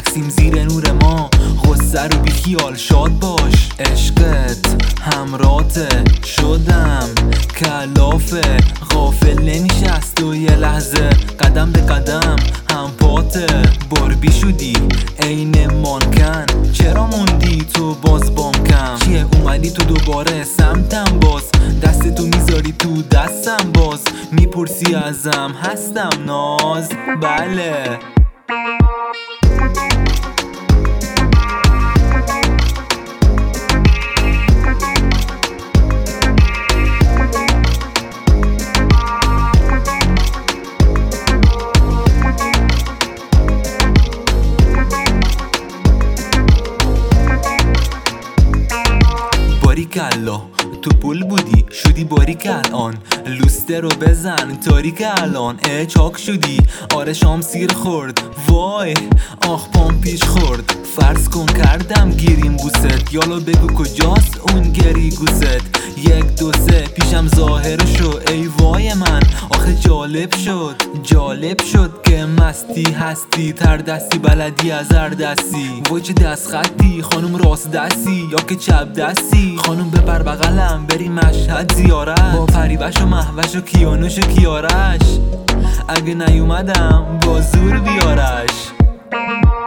رقصیم زیر نور ما، غصه رو بی خیال شاد باش. عشقت همراته شدم کلافه، غافل نمیشست و یه لحظه قدم به قدم هم پاته. باربی شدی عین مانکن، چرا موندی تو باز بامکم؟ چیه اومدی تو دوباره سمتم باز، دستتو میذاری تو دستم باز، میپرسی ازم هستم ناز؟ بله. باریکالله تو پول بودی شدی باریک الان، لوسته رو بزن تاریک الان. چاک شدی آره شام سیر خورد، وای آخ پام پیش خورد. فرض کن کردم گیریم بوست، یالا بگو کجاست اون گری گوست. 1 2 3 پیشم ظاهر شو ای وای من، آخه جالب شد که مستی هستی، تر دستی بلدی از هر دستی. وای چه دست خطی خانم، راست دستی یا که چپ دستی؟ خانم ببر بغلم بریم مشهد زیارت، با پریوش و مهوش و کیانوش و کیارش، اگه نیومدم با زور بیارش.